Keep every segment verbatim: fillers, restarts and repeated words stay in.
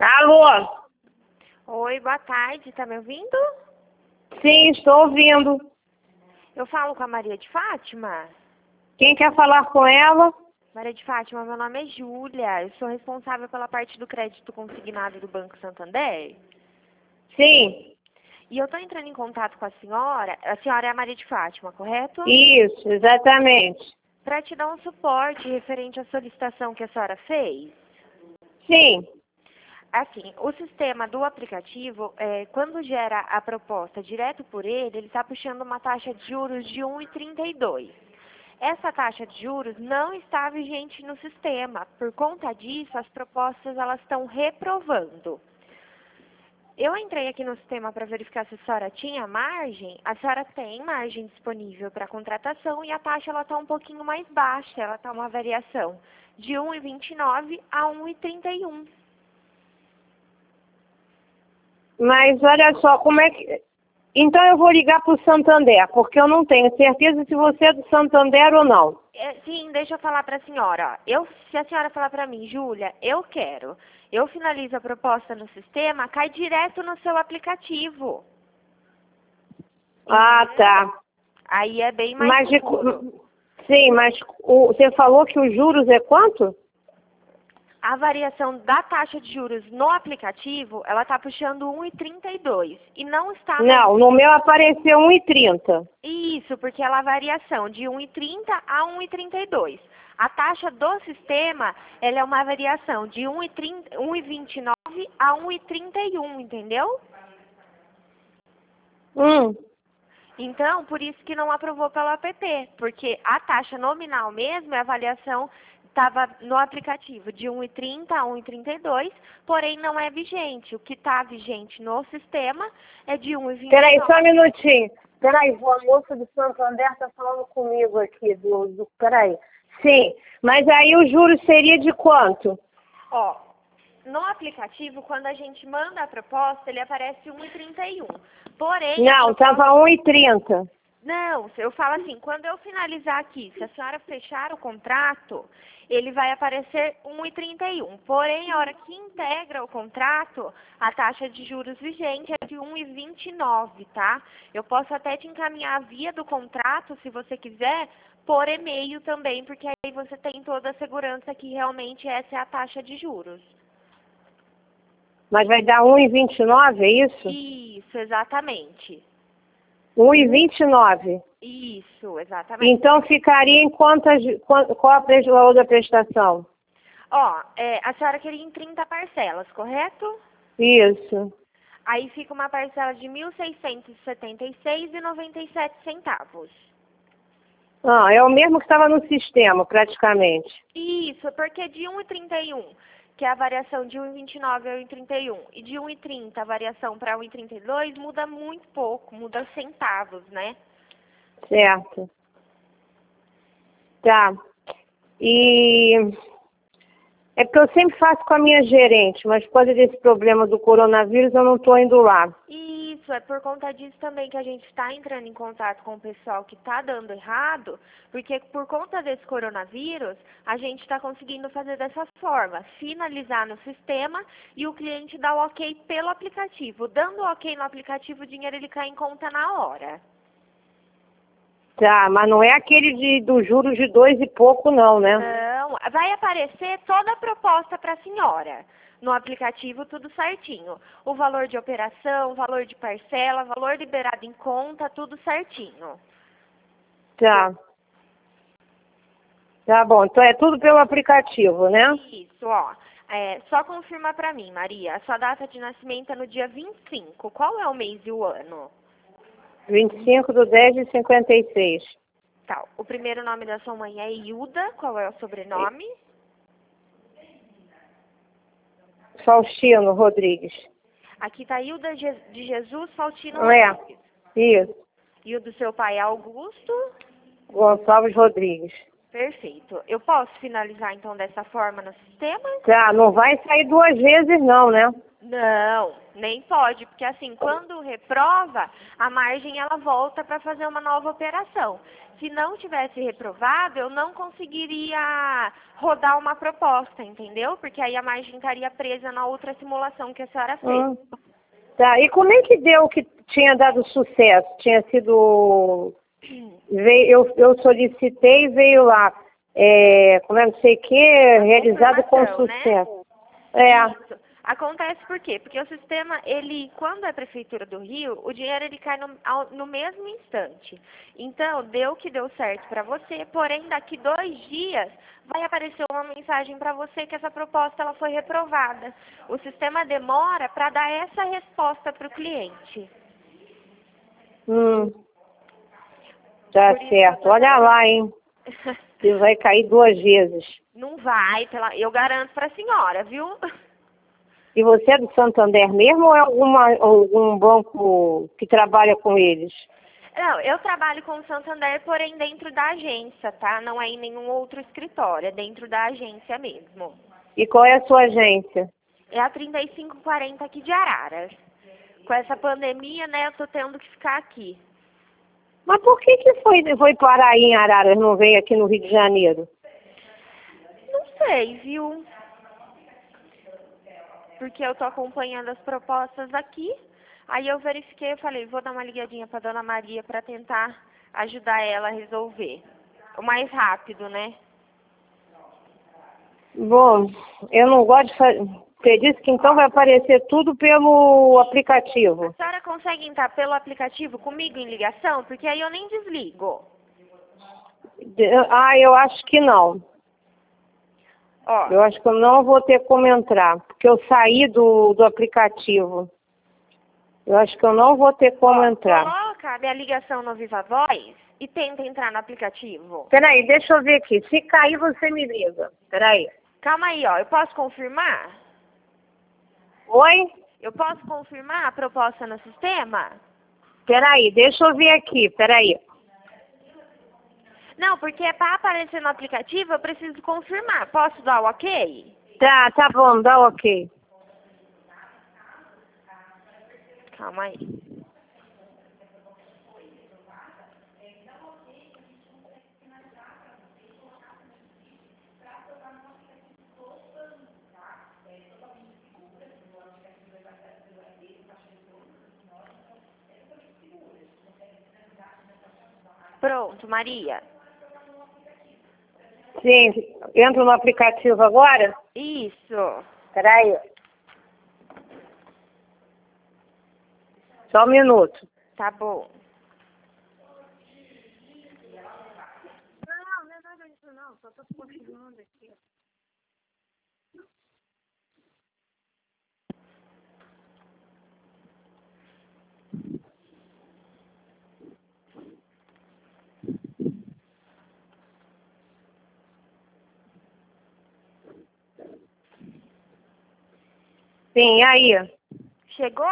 Alô? Oi, boa tarde, tá me ouvindo? Sim, estou ouvindo. Eu falo com a Maria de Fátima? Quem quer falar com ela? Maria de Fátima, meu nome é Júlia, eu sou responsável pela parte do crédito consignado do Banco Santander. Sim. E eu tô entrando em contato com a senhora, a senhora é a Maria de Fátima, correto? Isso, exatamente. Para te dar um suporte referente à solicitação que a senhora fez. Sim. Assim, o sistema do aplicativo, é, quando gera a proposta direto por ele, ele está puxando uma taxa de juros de um vírgula trinta e dois. Essa taxa de juros não está vigente no sistema. Por conta disso, as propostas elas estão reprovando. Eu entrei aqui no sistema para verificar se a senhora tinha margem. A senhora tem margem disponível para contratação e a taxa ela está um pouquinho mais baixa. Ela está uma variação de um vírgula vinte e nove a um vírgula trinta e um. Mas olha só, como é que... Então eu vou ligar para o Santander, porque eu não tenho certeza se você é do Santander ou não. É, sim, deixa eu falar para a senhora. Ó. Eu, se a senhora falar para mim, Júlia, eu quero. Eu finalizo a proposta no sistema, cai direto no seu aplicativo. Ah, Entendeu? tá. Aí é bem mais Mas de... seguro. Sim, mas o... você falou que os juros é quanto? A variação da taxa de juros no aplicativo, ela está puxando um vírgula trinta e dois. E não está... Não, no meu apareceu um vírgula trinta. Isso, porque ela é a variação de um vírgula trinta a um vírgula trinta e dois. A taxa do sistema, ela é uma variação de um vírgula vinte e nove a um vírgula trinta e um, entendeu? Hum. Então, por isso que não aprovou pelo app, porque a taxa nominal mesmo, a avaliação estava no aplicativo de um vírgula trinta a um vírgula trinta e dois, porém não é vigente. O que está vigente no sistema é de um vírgula vinte e nove. Peraí, só um minutinho. Peraí, a moça do Santander está falando comigo aqui. Do, do, peraí. Sim, mas aí o juros seria de quanto? Ó, no aplicativo, quando a gente manda a proposta, ele aparece um vírgula trinta e um. Porém... Não, estava um vírgula trinta. Não, eu falo assim, quando eu finalizar aqui, se a senhora fechar o contrato, ele vai aparecer um vírgula trinta e um. Porém, a hora que integra o contrato, a taxa de juros vigente é de um vírgula vinte e nove, tá? Eu posso até te encaminhar via do contrato, se você quiser, por e-mail também, porque aí você tem toda a segurança que realmente essa é a taxa de juros. Mas vai dar um vírgula vinte e nove, é isso? Isso, exatamente. um vírgula vinte e nove. Isso, exatamente. Então ficaria em quantas, qual a pre- o valor da prestação? Ó, é, a senhora queria em trinta parcelas, correto? Isso. Aí fica uma parcela de mil seiscentos e setenta e seis reais e noventa e sete centavos. Ah, é o mesmo que estava no sistema, praticamente. Isso, porque de um vírgula trinta e um, que é a variação de um vírgula vinte e nove a um vírgula trinta e um, e de um vírgula trinta a variação para um vírgula trinta e dois, muda muito pouco, muda centavos, né? Certo. Tá. E é porque eu sempre faço com a minha gerente, mas por causa desse problema do coronavírus eu não estou indo lá. Isso, é por conta disso também que a gente está entrando em contato com o pessoal que está dando errado, porque por conta desse coronavírus, a gente está conseguindo fazer dessa forma, finalizar no sistema e o cliente dá o ok pelo aplicativo. Dando o ok no aplicativo, o dinheiro ele cai em conta na hora. Tá, mas não é aquele de, dos juros de dois e pouco não, né? Não, vai aparecer toda a proposta para a senhora. No aplicativo, tudo certinho. O valor de operação, o valor de parcela, valor liberado em conta, tudo certinho. Tá. Tá bom, então é tudo pelo aplicativo, né? Isso, ó. É, só confirma para mim, Maria. A sua data de nascimento é no dia vinte e cinco. Qual é o mês e o ano? vinte e cinco de dez de cinquenta e seis. Tá. O primeiro nome da sua mãe é Hilda. Qual é o sobrenome? Faustino Rodrigues. Aqui tá Hilda Je- de Jesus Faustino É, Rodrigues. isso. E o do seu pai é Augusto? Gonçalves Rodrigues. Perfeito. Eu posso finalizar então dessa forma no sistema? Tá, não vai sair duas vezes não, né? Não. Nem pode, porque assim, quando reprova, a margem ela volta para fazer uma nova operação. Se não tivesse reprovado, eu não conseguiria rodar uma proposta, entendeu? Porque aí a margem estaria presa na outra simulação que a senhora fez. Hum. Tá, e como é que deu que tinha dado sucesso? Tinha sido... Veio, eu, eu solicitei e veio lá, é, como é, não sei o que, realizado com sucesso. Né? É. Isso. Acontece por quê? Porque o sistema, ele, quando é Prefeitura do Rio, o dinheiro ele cai no, ao, no mesmo instante. Então, deu que deu certo para você, porém, daqui dois dias vai aparecer uma mensagem para você que essa proposta ela foi reprovada. O sistema demora para dar essa resposta para o cliente. Hum. Tá certo. Olha lá, hein? Você vai cair duas vezes. Não vai, pela, eu garanto para a senhora, viu? E você é do Santander mesmo ou é alguma, algum banco que trabalha com eles? Não, eu trabalho com o Santander, porém dentro da agência, tá? Não é em nenhum outro escritório, é dentro da agência mesmo. E qual é a sua agência? É a trinta e cinco quarenta aqui de Araras. Com essa pandemia, né, eu tô tendo que ficar aqui. Mas por que que foi, foi parar aí em Araras, não veio aqui no Rio de Janeiro? Não sei, viu? Porque eu tô acompanhando as propostas aqui. Aí eu verifiquei, eu falei, vou dar uma ligadinha pra Dona Maria pra tentar ajudar ela a resolver. O mais rápido, né? Bom, eu não gosto de fazer... Você disse que então vai aparecer tudo pelo aplicativo. A senhora consegue entrar pelo aplicativo comigo em ligação? Porque aí eu nem desligo. Ah, eu acho que não. Ó. Eu acho que eu não vou ter como entrar, porque eu saí do, do aplicativo. Eu acho que eu não vou ter como Ó, entrar. Coloca a minha ligação no Viva Voz e tenta entrar no aplicativo. Peraí, deixa eu ver aqui. Se cair, você me liga. Peraí. Calma aí, ó. Eu posso confirmar? Oi? Eu posso confirmar a proposta no sistema? Peraí, deixa eu ver aqui. Peraí. Não, porque para aparecer no aplicativo eu preciso confirmar. Posso dar o ok? Tá, tá bom, dá ok. Calma aí. Pronto, Maria. Sim, entro no aplicativo agora? Isso. Peraí. Só um minuto. Tá bom. Não, não é nada disso não. Só tô confirmando aqui. Sim, e aí? Chegou?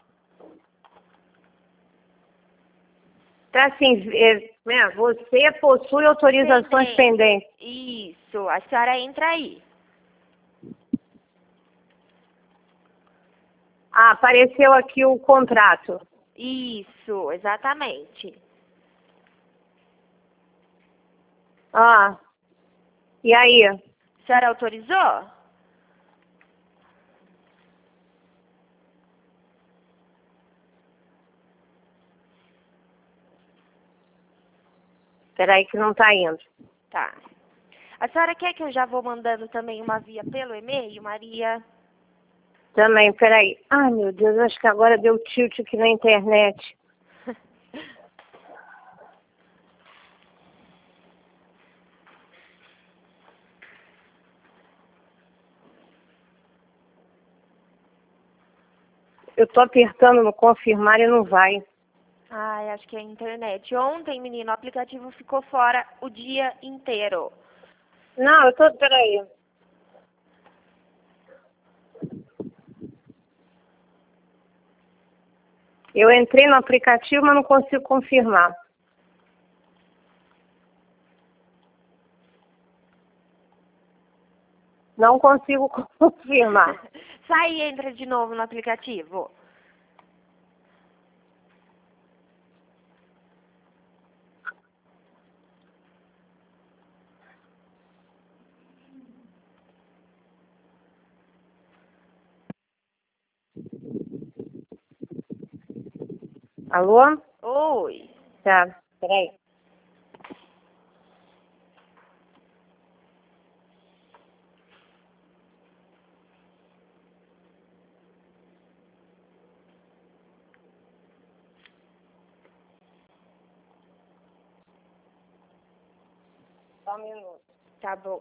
Tá assim, é, né, você possui autorizações pendentes. Isso. A senhora entra aí. Ah, apareceu aqui o contrato. Isso, exatamente. Ah, e aí? A senhora autorizou? Peraí que não tá indo. Tá. A senhora quer que eu já vou mandando também uma via pelo e-mail, Maria? Também, peraí. Ai, meu Deus, acho que agora deu tilt aqui na internet. Eu tô apertando no confirmar e não vai. Ai, acho que é a internet. Ontem, menino, o aplicativo ficou fora o dia inteiro. Não, eu tô, peraí. Eu entrei no aplicativo, mas não consigo confirmar. Não consigo confirmar. Sai e entra de novo no aplicativo. Alô? Oi. Tá, peraí. Só um minuto. Tá bom.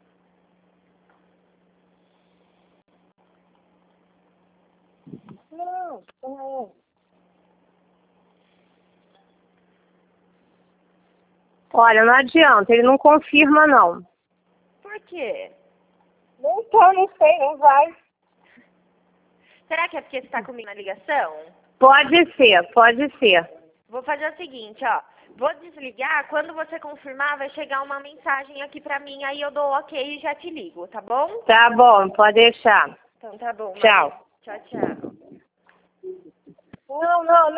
Não, não é. Olha, não adianta, ele não confirma, não. Por quê? Então, não sei, não vai. Será que é porque você tá comigo na ligação? Pode ser, pode ser. Vou fazer o seguinte, ó. Vou desligar, quando você confirmar, vai chegar uma mensagem aqui pra mim, aí eu dou ok e já te ligo, tá bom? Tá bom, pode deixar. Então tá bom. Tchau. Tchau, tchau. Não, não, não.